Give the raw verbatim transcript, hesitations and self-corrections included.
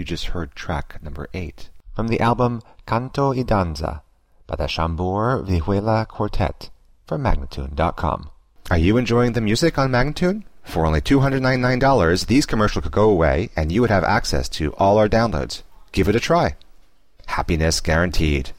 You just heard track number eight from the album Canto y Danza by the Chambord Vihuela Quartet from Magnatune dot com. Are you enjoying the music on Magnatune? For only two hundred ninety-nine dollars, these commercials could go away and you would have access to all our downloads. Give it a try. Happiness guaranteed.